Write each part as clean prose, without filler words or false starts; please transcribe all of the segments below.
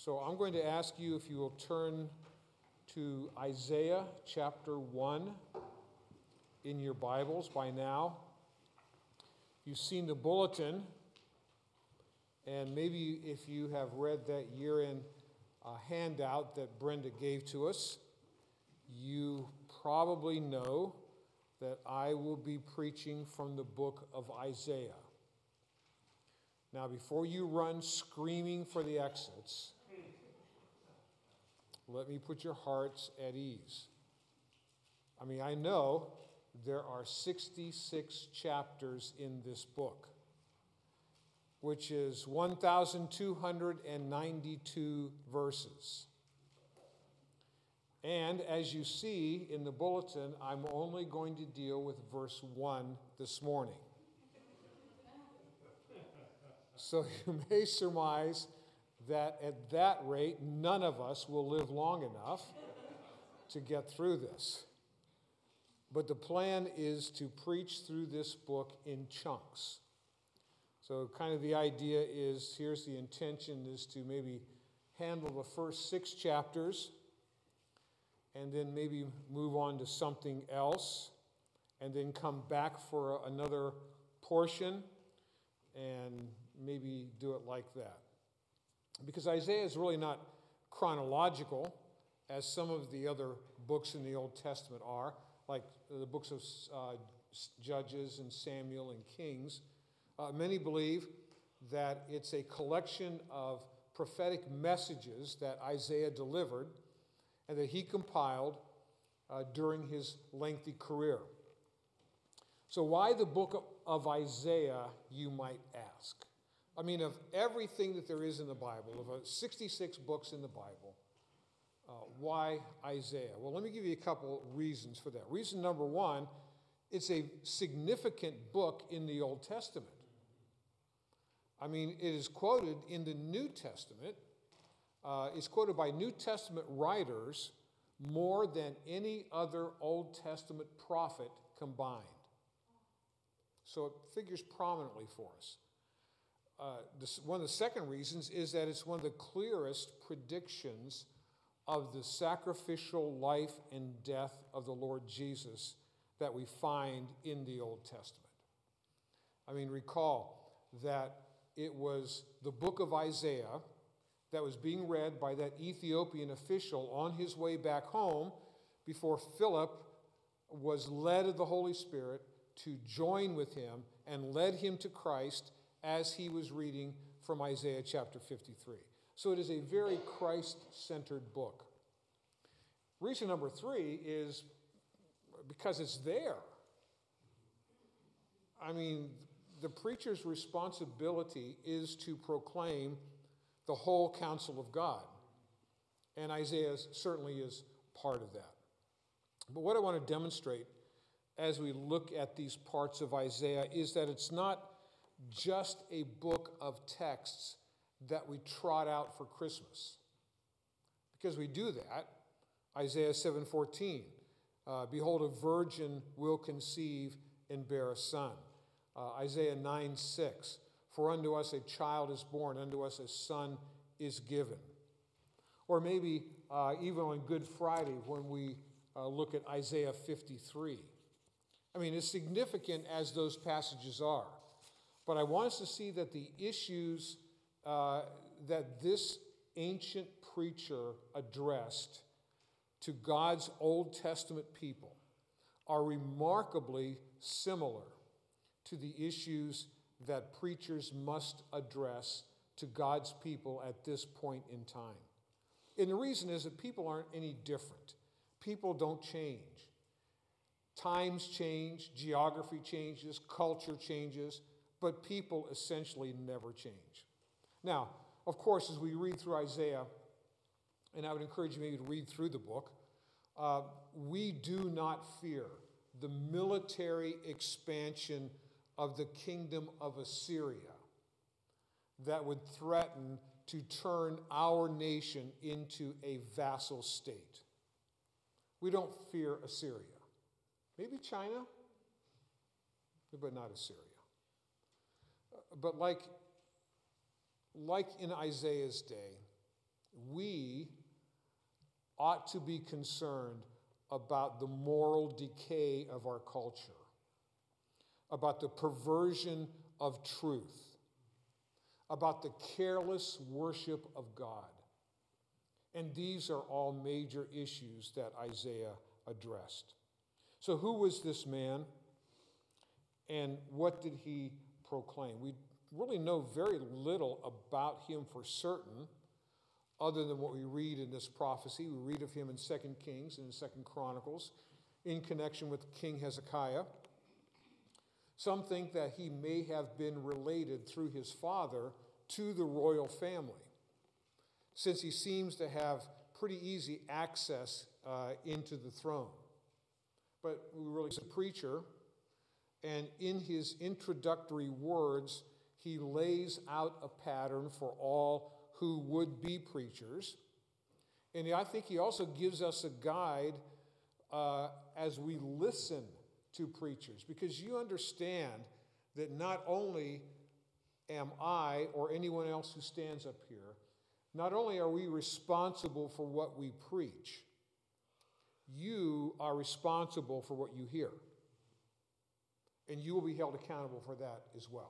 So I'm going to ask you if you will turn to Isaiah chapter 1 in your Bibles by now. You've seen the bulletin, and maybe if you have read that year-end handout that Brenda gave to us, you probably know that I will be preaching from the book of Isaiah. Now, before you run screaming for the exits, let me put your hearts at ease. I know there are 66 chapters in this book, which is 1,292 verses. And as you see in the bulletin, I'm only going to deal with verse 1 this morning. So you may surmise that at that rate, none of us will live long enough to get through this. But the plan is to preach through this book in chunks. So kind of the idea is, here's the intention, is to maybe handle the first 6 chapters and then maybe move on to something else and then come back for another portion and maybe do it like that. Because Isaiah is really not chronological, as some of the other books in the Old Testament are, like the books of Judges and Samuel and Kings. Many believe that it's a collection of prophetic messages that Isaiah delivered and that he compiled during his lengthy career. So why the book of Isaiah, you might ask? Of everything that there is in the Bible, of 66 books in the Bible, why Isaiah? Well, let me give you a couple reasons for that. Reason number one, it's a significant book in the Old Testament. It is quoted in the New Testament. It's quoted by New Testament writers more than any other Old Testament prophet combined. So it figures prominently for us. One of the second reasons is that it's one of the clearest predictions of the sacrificial life and death of the Lord Jesus that we find in the Old Testament. Recall that it was the book of Isaiah that was being read by that Ethiopian official on his way back home before Philip was led of the Holy Spirit to join with him and led him to Christ as he was reading from Isaiah chapter 53. So it is a very Christ-centered book. Reason number 3 is because it's there. The preacher's responsibility is to proclaim the whole counsel of God. And Isaiah certainly is part of that. But what I want to demonstrate as we look at these parts of Isaiah is that it's not just a book of texts that we trot out for Christmas. Because we do that. Isaiah 7:14, behold, a virgin will conceive and bear a son. Isaiah 9:6, for unto us a child is born, unto us a son is given. Or maybe even on Good Friday when we look at Isaiah 53. As significant as those passages are, but I want us to see that the issues that this ancient preacher addressed to God's Old Testament people are remarkably similar to the issues that preachers must address to God's people at this point in time. And the reason is that people aren't any different. People don't change. Times change, geography changes, culture changes, but people essentially never change. Now, of course, as we read through Isaiah, and I would encourage you maybe to read through the book, we do not fear the military expansion of the kingdom of Assyria that would threaten to turn our nation into a vassal state. We don't fear Assyria. Maybe China, but not Assyria. But like in Isaiah's day, we ought to be concerned about the moral decay of our culture, about the perversion of truth, about the careless worship of God. And these are all major issues that Isaiah addressed. So who was this man, and what did he proclaim? We really know very little about him for certain, other than what we read in this prophecy. We read of him in 2 Kings and in 2 Chronicles in connection with King Hezekiah. Some think that he may have been related through his father to the royal family, since he seems to have pretty easy access into the throne. But we really is a preacher, and in his introductory words, he lays out a pattern for all who would be preachers. And I think he also gives us a guide as we listen to preachers, because you understand that not only am I or anyone else who stands up here, not only are we responsible for what we preach, you are responsible for what you hear. And you will be held accountable for that as well.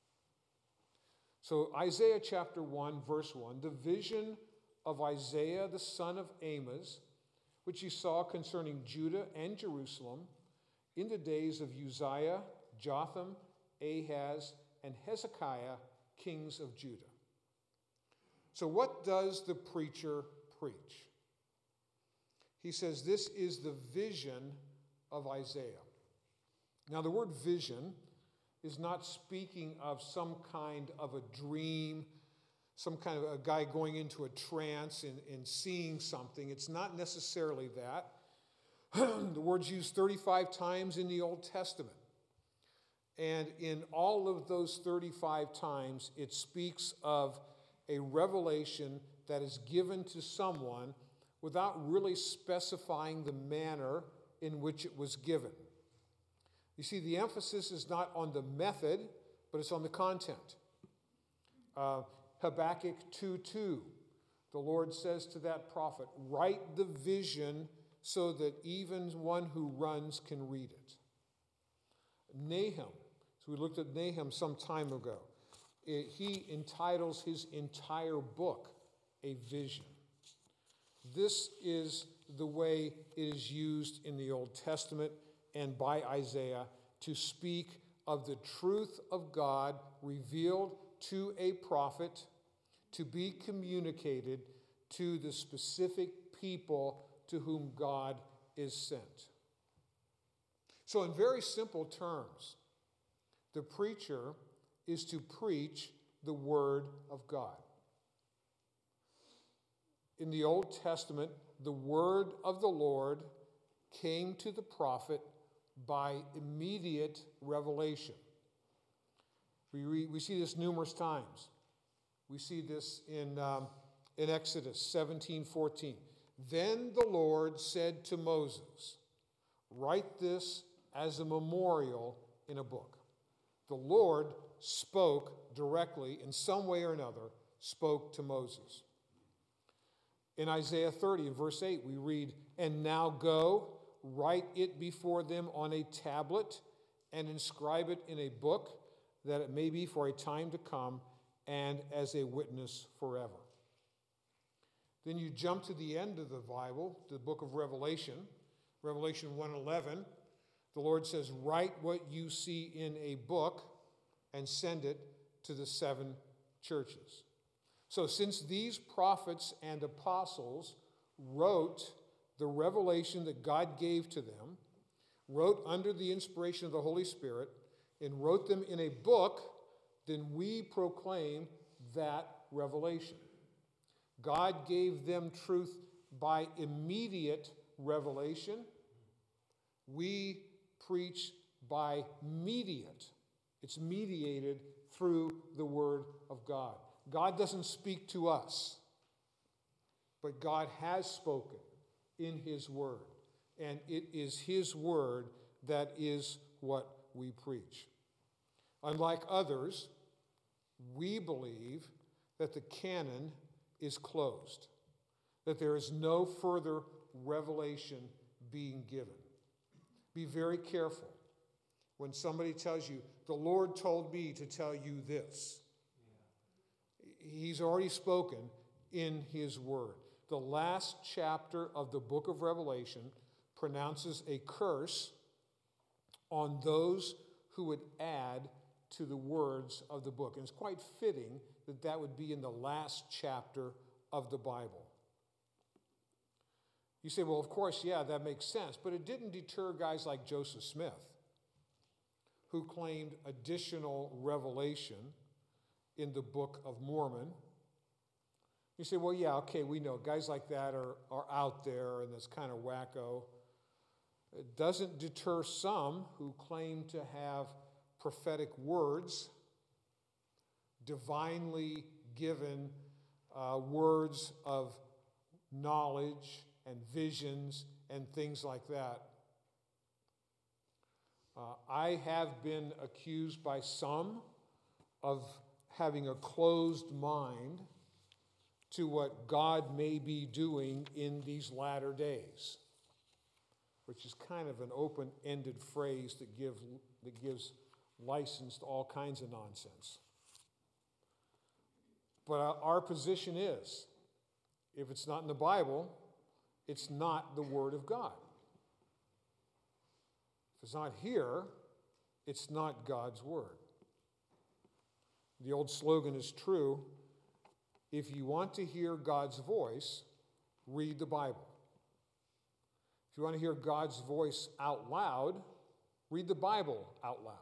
So Isaiah chapter 1, verse 1, the vision of Isaiah the son of Amos, which he saw concerning Judah and Jerusalem in the days of Uzziah, Jotham, Ahaz, and Hezekiah, kings of Judah. So what does the preacher preach? He says this is the vision of Isaiah. Now the word vision is not speaking of some kind of a dream, some kind of a guy going into a trance and seeing something. It's not necessarily that. The word's used 35 times in the Old Testament. And in all of those 35 times, it speaks of a revelation that is given to someone without really specifying the manner in which it was given. You see, the emphasis is not on the method, but it's on the content. Habakkuk 2:2, the Lord says to that prophet, write the vision so that even one who runs can read it. Nahum, so we looked at Nahum some time ago. He entitles his entire book a vision. This is the way it is used in the Old Testament and by Isaiah to speak of the truth of God revealed to a prophet to be communicated to the specific people to whom God is sent. So in very simple terms, the preacher is to preach the word of God. In the Old Testament, the word of the Lord came to the prophet by immediate revelation. We see this numerous times. We see this in Exodus 17:14. Then the Lord said to Moses, write this as a memorial in a book. The Lord spoke directly, in some way or another, spoke to Moses. In Isaiah 30, in verse 8, we read, and now go, write it before them on a tablet, and inscribe it in a book, that it may be for a time to come, and as a witness forever. Then you jump to the end of the Bible, the book of Revelation, Revelation 1:11. The Lord says, write what you see in a book and send it to the 7 churches. So since these prophets and apostles wrote the revelation that God gave to them, wrote under the inspiration of the Holy Spirit, and wrote them in a book, then we proclaim that revelation. God gave them truth by immediate revelation. We preach by mediate. It's mediated through the Word of God. God doesn't speak to us, but God has spoken in His Word. And it is His Word that is what we preach. Unlike others, we believe that the canon is closed, that there is no further revelation being given. Be very careful when somebody tells you, the Lord told me to tell you this. He's already spoken in his word. The last chapter of the book of Revelation pronounces a curse on those who would add to the words of the book. And it's quite fitting that that would be in the last chapter of the Bible. You say, well, of course, yeah, that makes sense. But it didn't deter guys like Joseph Smith, who claimed additional revelation in the Book of Mormon. You say, well, yeah, okay, we know. Guys like that are out there, and that's kind of wacko. It doesn't deter some who claim to have prophetic words, divinely given words of knowledge and visions and things like that. I have been accused by some of having a closed mind to what God may be doing in these latter days, which is kind of an open-ended phrase that gives license to all kinds of nonsense. But our position is, if it's not in the Bible, it's not the Word of God. If it's not here, it's not God's Word. The old slogan is true: if you want to hear God's voice, read the Bible. If you want to hear God's voice out loud, read the Bible out loud.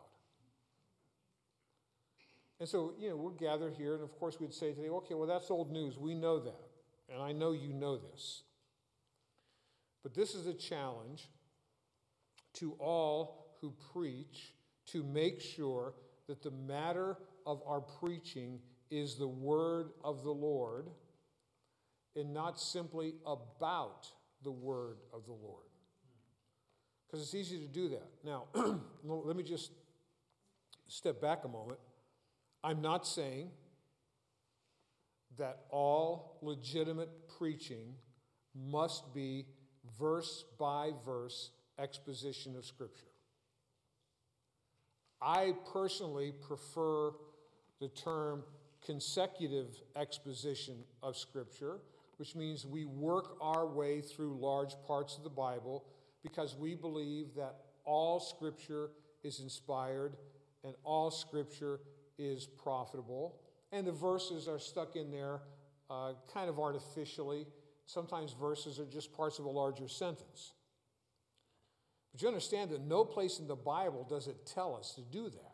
And so, we're gathered here, and of course we'd say today, okay, well, that's old news. We know that, and I know you know this. But this is a challenge to all who preach to make sure that the matter of our preaching is the word of the Lord and not simply about the word of the Lord. Because it's easy to do that. Now, let me just step back a moment. I'm not saying that all legitimate preaching must be verse by verse exposition of Scripture. I personally prefer the term consecutive exposition of Scripture, which means we work our way through large parts of the Bible because we believe that all Scripture is inspired and all Scripture is profitable. And the verses are stuck in there kind of artificially. Sometimes verses are just parts of a larger sentence. But you understand that no place in the Bible does it tell us to do that.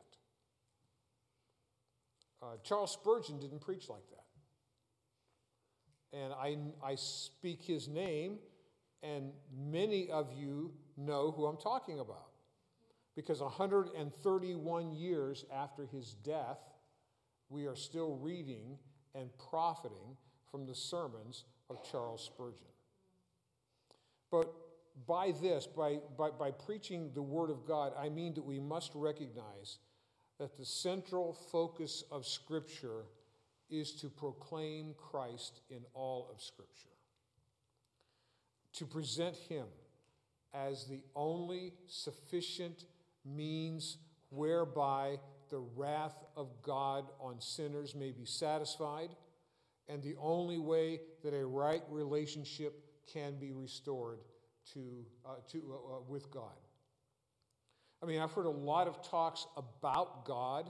Charles Spurgeon didn't preach like that. And I speak his name, and many of you know who I'm talking about. Because 131 years after his death, we are still reading and profiting from the sermons of Charles Spurgeon. But by this, by preaching the Word of God, I mean that we must recognize that the central focus of Scripture is to proclaim Christ in all of Scripture, to present Him as the only sufficient means whereby the wrath of God on sinners may be satisfied, and the only way that a right relationship can be restored with God. I mean, I've heard a lot of talks about God.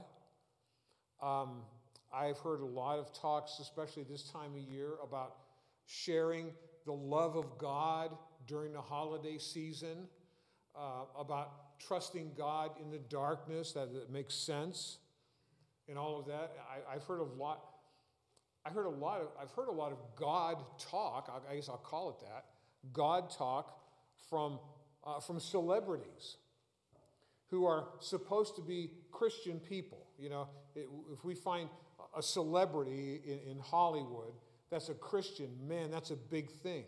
I've heard a lot of talks, especially this time of year, about sharing the love of God during the holiday season, about trusting God in the darkness, that it makes sense, and all of that. I've heard a lot of God talk. I guess I'll call it that. God talk from celebrities who are supposed to be Christian people. If we find a celebrity in Hollywood that's a Christian, man, that's a big thing.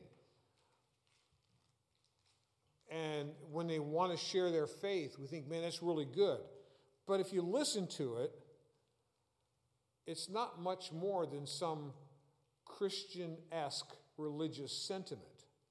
And when they want to share their faith, we think, man, that's really good. But if you listen to it, it's not much more than some Christian-esque religious sentiment.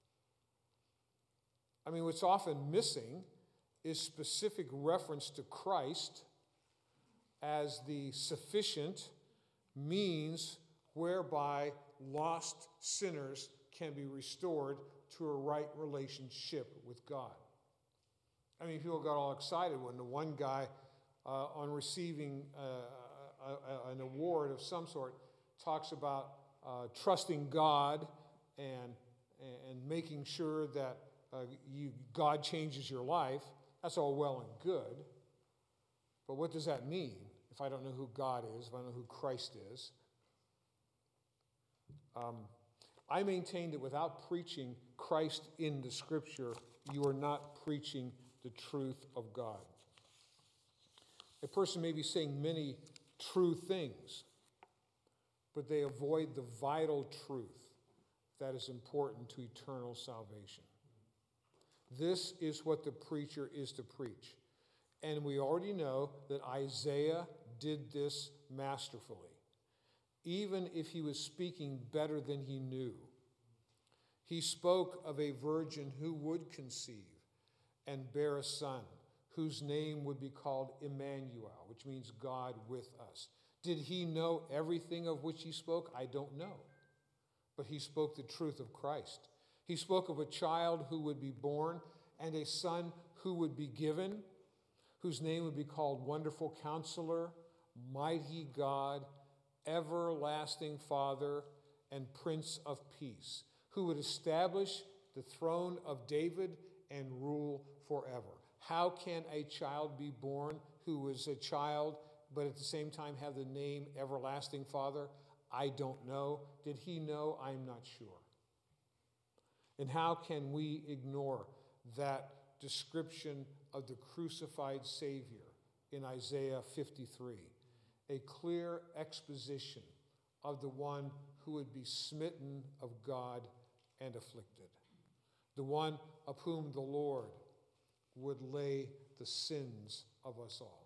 I mean, what's often missing is specific reference to Christ as the sufficient means whereby lost sinners can be restored to a right relationship with God. I mean, people got all excited when the one guy on receiving an award of some sort talks about trusting God and making sure that God changes your life. That's all well and good. But what does that mean if I don't know who God is, if I don't know who Christ is? I maintain that without preaching Christ in the Scripture, you are not preaching the truth of God. A person may be saying many true things, but they avoid the vital truth that is important to eternal salvation. This is what the preacher is to preach. And we already know that Isaiah did this masterfully, even if he was speaking better than he knew. He spoke of a virgin who would conceive and bear a son, whose name would be called Emmanuel, which means God with us. Did he know everything of which he spoke? I don't know. But he spoke the truth of Christ. He spoke of a child who would be born and a son who would be given, whose name would be called Wonderful Counselor, Mighty God, Everlasting Father, and Prince of Peace, who would establish the throne of David and rule forever. How can a child be born who is a child but at the same time have the name Everlasting Father? I don't know. Did he know? I'm not sure. And how can we ignore that description of the crucified Savior in Isaiah 53? A clear exposition of the one who would be smitten of God and afflicted, the one of whom the Lord would lay the sins of us all.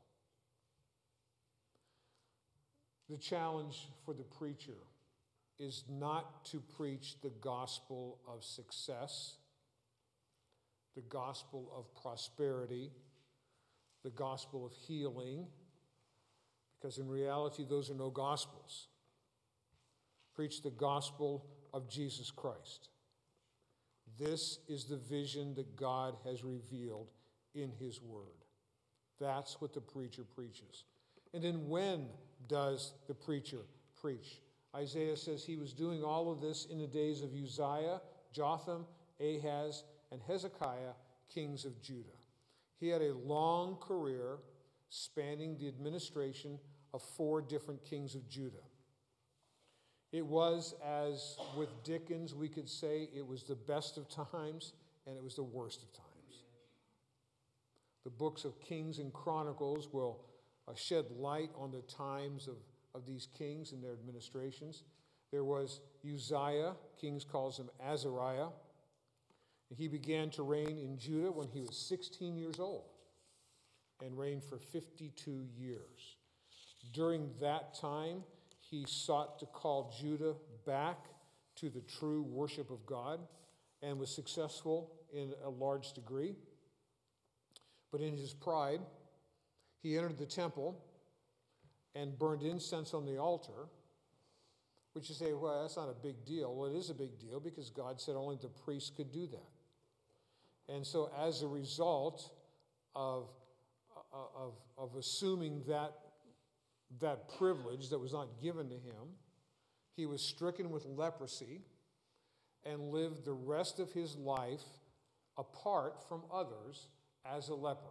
The challenge for the preacher is not to preach the gospel of success, the gospel of prosperity, the gospel of healing, because in reality, those are no gospels. Preach the gospel of Jesus Christ. This is the vision that God has revealed in his word. That's what the preacher preaches. And then when does the preacher preach? Isaiah says he was doing all of this in the days of Uzziah, Jotham, Ahaz, and Hezekiah, kings of Judah. He had a long career spanning the administration of 4 different kings of Judah. It was, as with Dickens, we could say, it was the best of times and it was the worst of times. The books of Kings and Chronicles will shed light on the times of these kings and their administrations. There was Uzziah, Kings calls him Azariah. He began to reign in Judah when he was 16 years old and reigned for 52 years. During that time, he sought to call Judah back to the true worship of God and was successful in a large degree. But in his pride, he entered the temple and burned incense on the altar, which you say, well, that's not a big deal. Well, it is a big deal because God said only the priests could do that. And so as a result of assuming that privilege that was not given to him, he was stricken with leprosy and lived the rest of his life apart from others as a leper.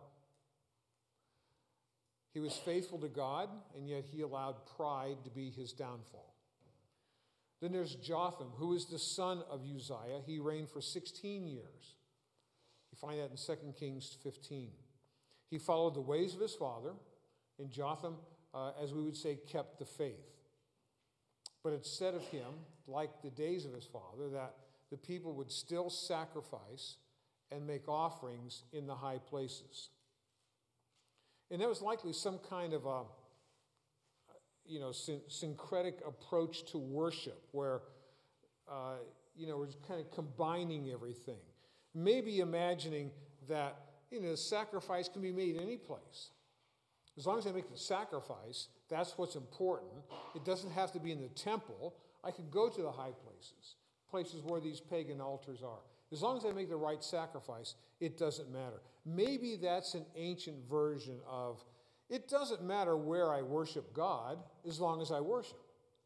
He was faithful to God, and yet he allowed pride to be his downfall. Then there's Jotham, who is the son of Uzziah. He reigned for 16 years. You find that in 2 Kings 15. He followed the ways of his father, and Jotham, as we would say, kept the faith. But it said of him, like the days of his father, that the people would still sacrifice and make offerings in the high places. And there was likely some kind of a syncretic approach to worship where we're kind of combining everything. Maybe imagining that, sacrifice can be made any place. As long as I make the sacrifice, that's what's important. It doesn't have to be in the temple. I could go to the high places where these pagan altars are. As long as I make the right sacrifice, it doesn't matter. Maybe that's an ancient version of, it doesn't matter where I worship God as long as I worship.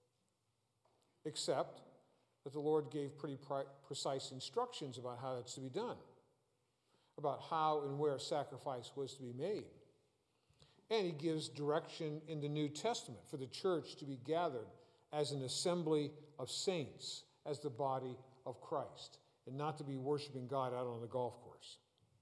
Except that the Lord gave pretty precise instructions about how that's to be done, about how and where sacrifice was to be made. And he gives direction in the New Testament for the church to be gathered as an assembly of saints, as the body of Christ, and not to be worshiping God out on the golf course.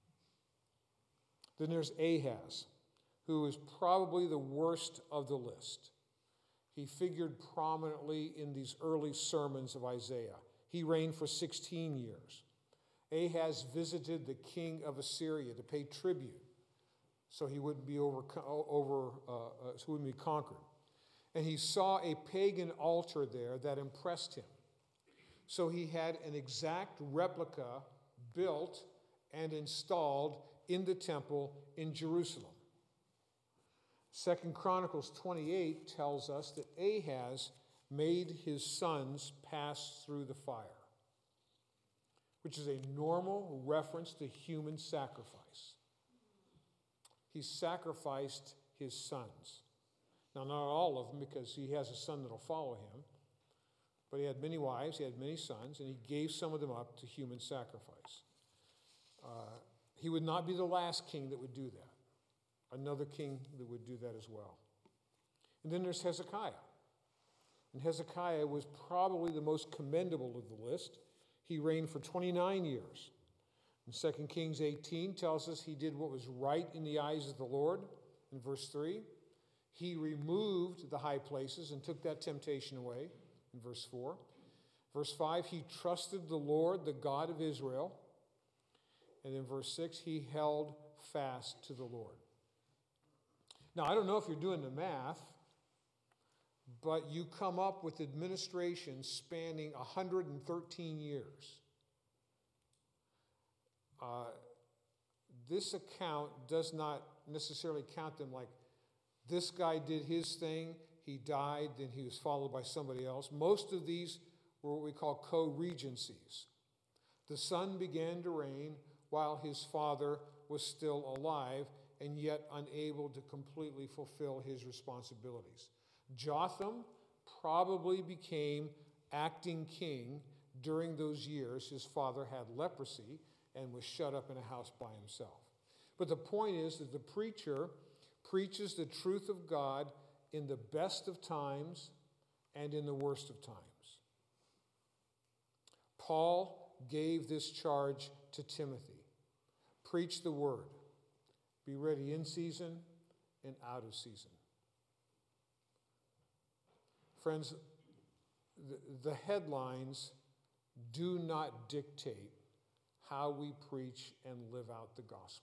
Then there's Ahaz, who is probably the worst of the list. He figured prominently in these early sermons of Isaiah. He reigned for 16 years. Ahaz visited the king of Assyria to pay tribute so he wouldn't be conquered. And he saw a pagan altar there that impressed him. So he had an exact replica built and installed in the temple in Jerusalem. 2 Chronicles 28 tells us that Ahaz made his sons pass through the fire, which is a normal reference to human sacrifice. He sacrificed his sons. Now, not all of them, because he has a son that will follow him, but he had many wives, he had many sons, and he gave some of them up to human sacrifice. He would not be the last king that would do that. Another king that would do that as well. And then there's Hezekiah. And Hezekiah was probably the most commendable of the list. He reigned for 29 years. And 2 Kings 18 tells us he did what was right in the eyes of the Lord. In verse 3, he removed the high places and took that temptation away. In verse 4. Verse 5, he trusted the Lord, the God of Israel. And in verse 6, he held fast to the Lord. Now, I don't know if you're doing the math, but you come up with administrations spanning 113 years. This account does not necessarily count them like this guy did his thing, he died, then he was followed by somebody else. Most of these were what we call co-regencies. The son began to reign while his father was still alive and yet unable to completely fulfill his responsibilities. Jotham probably became acting king during those years. His father had leprosy and was shut up in a house by himself. But the point is that the preacher preaches the truth of God in the best of times and in the worst of times. Paul gave this charge to Timothy. Preach the word. Be ready in season and out of season. Friends, the headlines do not dictate how we preach and live out the gospel.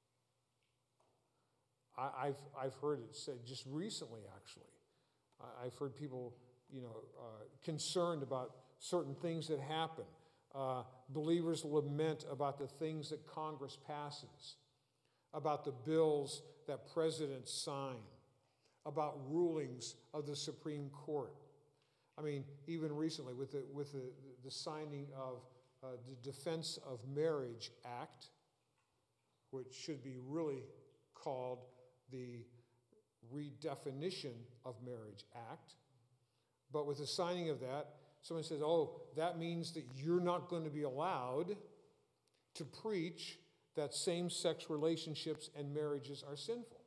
I've heard it said just recently, actually. I've heard people, concerned about certain things that happen. Believers lament about the things that Congress passes, about the bills that presidents sign, about rulings of the Supreme Court. I mean, even recently with the signing of the Defense of Marriage Act, which should be really called the Redefinition of Marriage Act. But with the signing of that, someone says, oh, that means that you're not going to be allowed to preach that same-sex relationships and marriages are sinful.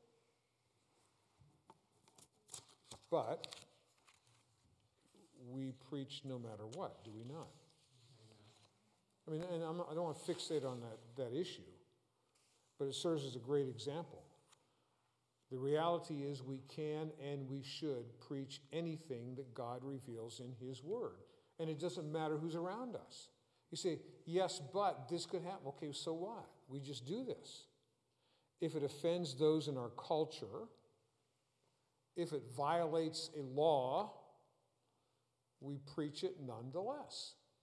But we preach no matter what, do we not? I mean, and I don't want to fixate on that issue, but it serves as a great example. The reality is we can and we should preach anything that God reveals in His Word. And it doesn't matter who's around us. You say, yes, but this could happen. Okay, so what? We just do this. If it offends those in our culture, if it violates a law, we preach it nonetheless.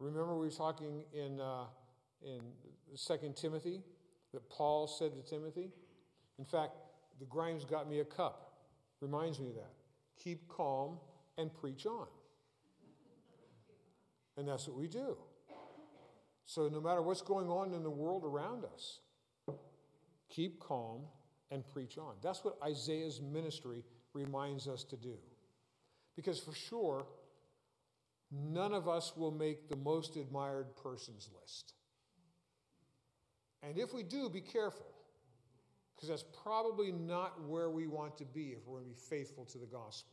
Remember we were talking in 2 Timothy that Paul said to Timothy? In fact, the Grimes got me a cup. Reminds me of that. Keep calm and preach on. And that's what we do. So no matter what's going on in the world around us, keep calm and preach on. That's what Isaiah's ministry reminds us to do. Because for sure, none of us will make the most admired persons list. And if we do, be careful. Because that's probably not where we want to be if we're going to be faithful to the gospel.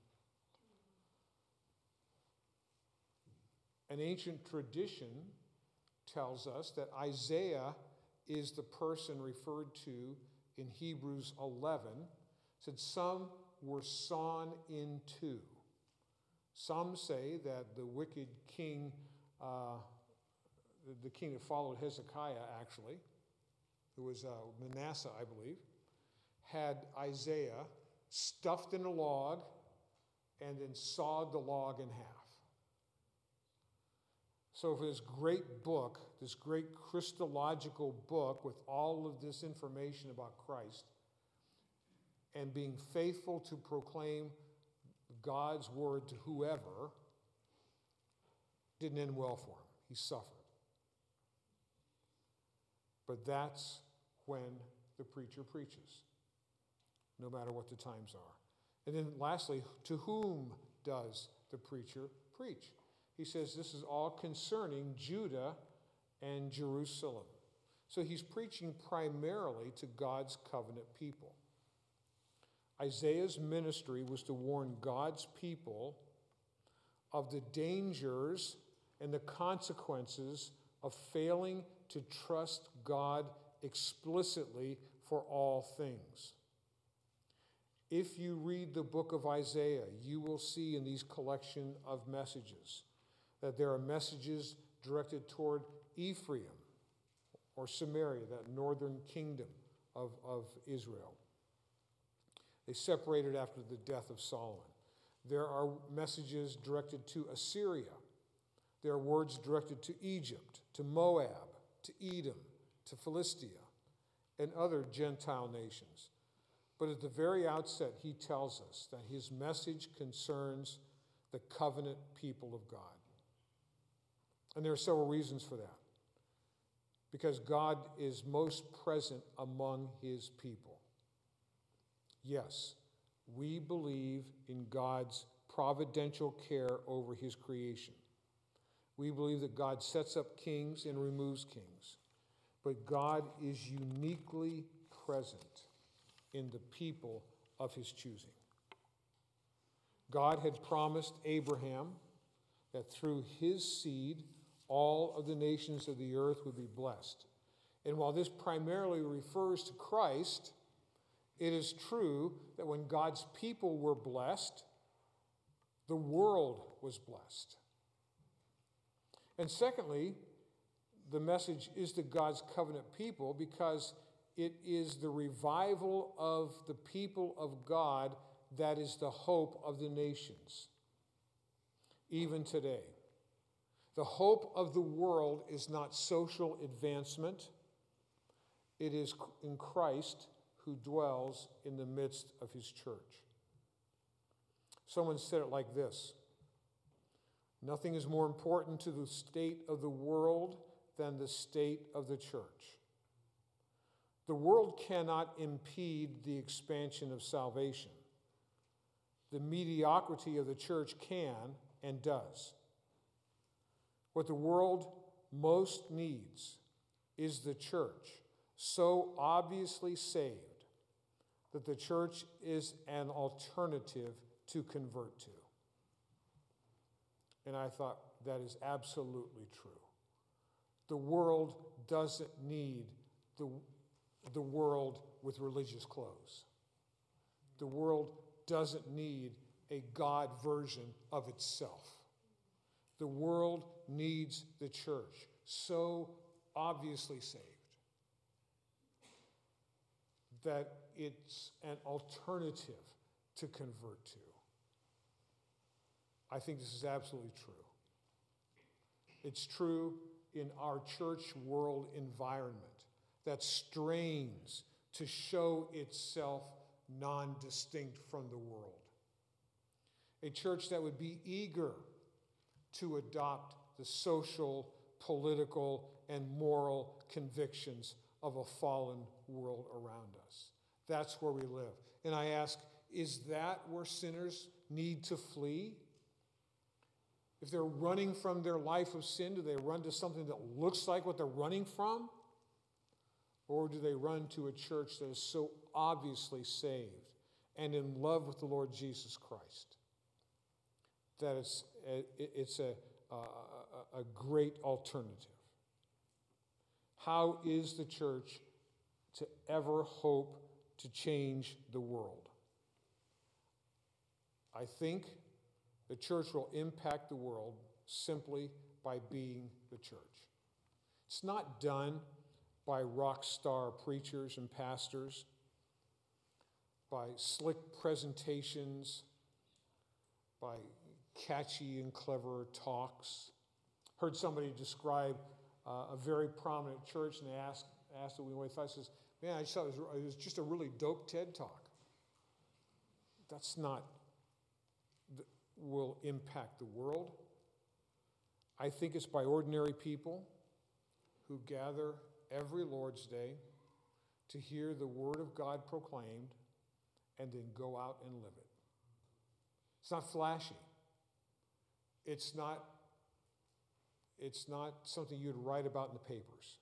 An ancient tradition tells us that Isaiah is the person referred to in Hebrews 11. Said some were sawn in two. Some say that the wicked king, the king that followed Hezekiah actually, who was Manasseh, I believe, had Isaiah stuffed in a log and then sawed the log in half. So for this great book, this great Christological book with all of this information about Christ and being faithful to proclaim God's word to whoever, didn't end well for him. He suffered. But that's when the preacher preaches, no matter what the times are. And then lastly, to whom does the preacher preach? He says this is all concerning Judah and Jerusalem. So he's preaching primarily to God's covenant people. Isaiah's ministry was to warn God's people of the dangers and the consequences of failing to trust God explicitly for all things. If you read the book of Isaiah, you will see in these collection of messages that there are messages directed toward Ephraim or Samaria, that northern kingdom of Israel. They separated after the death of Solomon. There are messages directed to Assyria. There are words directed to Egypt, to Moab, to Edom, to Philistia, and other Gentile nations. But at the very outset, he tells us that his message concerns the covenant people of God. And there are several reasons for that. Because God is most present among his people. Yes, we believe in God's providential care over his creation. We believe that God sets up kings and removes kings. But God is uniquely present in the people of his choosing. God had promised Abraham that through his seed, all of the nations of the earth would be blessed. And while this primarily refers to Christ, it is true that when God's people were blessed, the world was blessed. And secondly, the message is to God's covenant people because it is the revival of the people of God that is the hope of the nations, even today. The hope of the world is not social advancement. It is in Christ who dwells in the midst of his church. Someone said it like this: nothing is more important to the state of the world than the state of the church. The world cannot impede the expansion of salvation. The mediocrity of the church can and does. What the world most needs is the church, so obviously saved that the church is an alternative to convert to. And I thought that is absolutely true. The world doesn't need the world with religious clothes. The world doesn't need a God version of itself. The world needs the church, so obviously saved that it's an alternative to convert to. I think this is absolutely true. It's true in our church world environment that strains to show itself non-distinct from the world. A church that would be eager to adopt the social, political, and moral convictions of a fallen world around us. That's where we live. And I ask, is that where sinners need to flee? If they're running from their life of sin, do they run to something that looks like what they're running from? Or do they run to a church that is so obviously saved and in love with the Lord Jesus Christ that it's a great alternative? How is the church to ever hope to change the world? I think the church will impact the world simply by being the church. It's not done by rock star preachers and pastors, by slick presentations, by catchy and clever talks. Heard somebody describe a very prominent church, and they asked what we thought. Says, "Man, I just thought it was just a really dope TED talk." That's not will impact the world. I think it's by ordinary people who gather every Lord's Day to hear the Word of God proclaimed and then go out and live it. It's not flashy. It's not something you'd write about in the papers.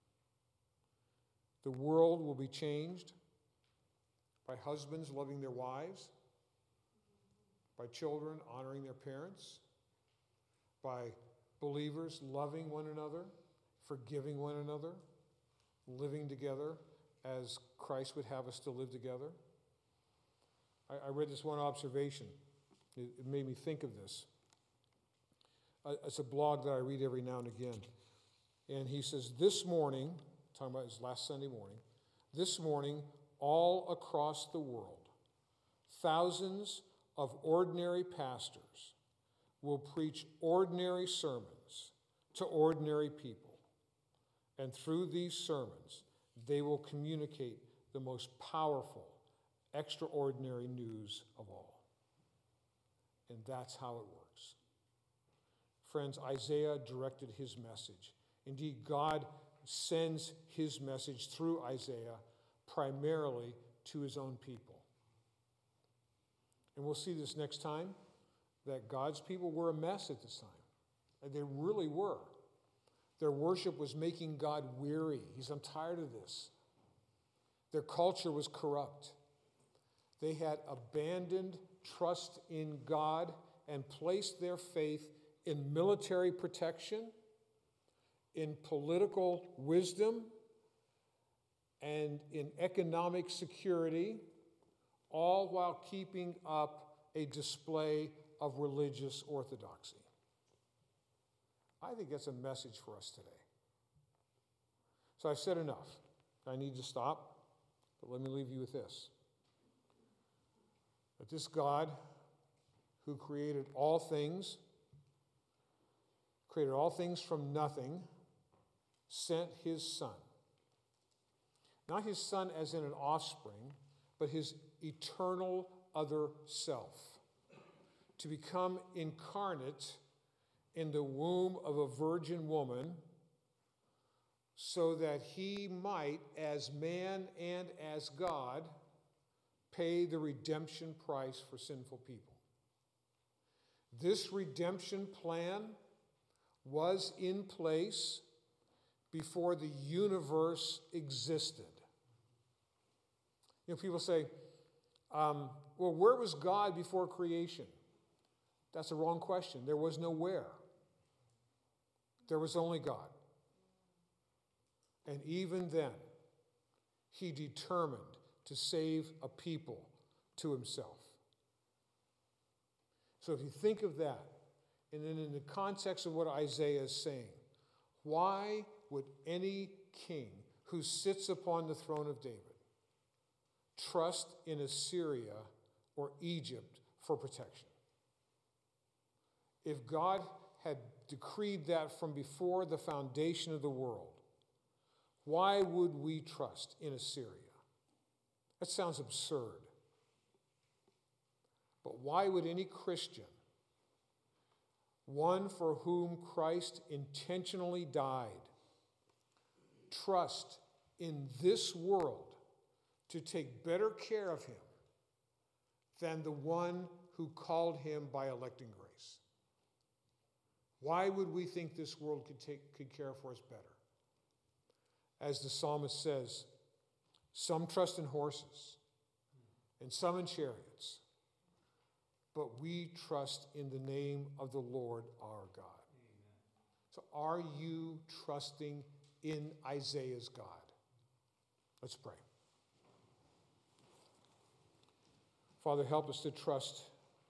The world will be changed by husbands loving their wives, by children honoring their parents, by believers loving one another, forgiving one another, living together as Christ would have us to live together. I read this one observation. It made me think of this. It's a blog that I read every now and again. And he says, this morning, talking about his last Sunday morning, this morning, all across the world, thousands of ordinary pastors will preach ordinary sermons to ordinary people. And through these sermons, they will communicate the most powerful, extraordinary news of all. And that's how it works. Friends, Isaiah directed his message. Indeed, God sends his message through Isaiah primarily to his own people. And we'll see this next time, that God's people were a mess at this time. And they really were. Their worship was making God weary. He said, I'm tired of this. Their culture was corrupt. They had abandoned trust in God and placed their faith in military protection, in political wisdom, and in economic security, all while keeping up a display of religious orthodoxy. I think that's a message for us today. So I've said enough. I need to stop, but let me leave you with this. That this God who created all things from nothing, sent his Son. Not his Son as in an offspring, but his eternal other self, to become incarnate in the womb of a virgin woman so that he might, as man and as God, pay the redemption price for sinful people. This redemption plan was in place before the universe existed. You know, people say, well, where was God before creation? That's a wrong question. There was no where. There was only God. And even then, he determined to save a people to himself. So if you think of that, and then in the context of what Isaiah is saying, why would any king who sits upon the throne of David trust in Assyria or Egypt for protection? If God had decreed that from before the foundation of the world, why would we trust in Assyria? That sounds absurd. But why would any Christian, one for whom Christ intentionally died, trust in this world to take better care of him than the one who called him by electing grace? Why would we think this world could care for us better? As the psalmist says, some trust in horses and some in chariots, but we trust in the name of the Lord our God. Amen. So are you trusting in Isaiah's God? Let's pray. Father, help us to trust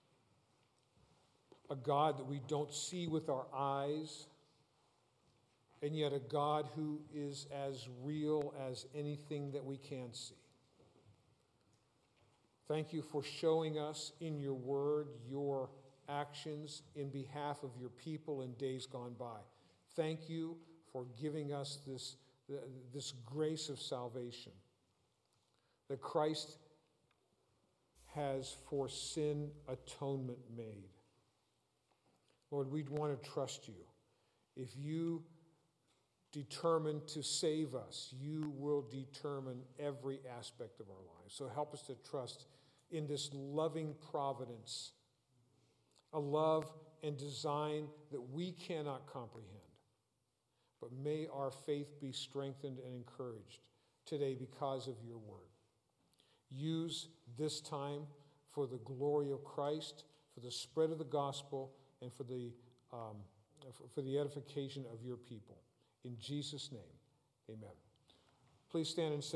a God that we don't see with our eyes, and yet a God who is as real as anything that we can see. Thank you for showing us in your word your actions in behalf of your people in days gone by. Thank you for giving us this grace of salvation that Christ has for sin atonement made. Lord, we want to trust you. If you determine to save us, you will determine every aspect of our lives. So help us to trust in this loving providence, a love and design that we cannot comprehend. But may our faith be strengthened and encouraged today because of your word. Use this time for the glory of Christ, for the spread of the gospel, and for the edification of your people. In Jesus' name, amen. Please stand and sing.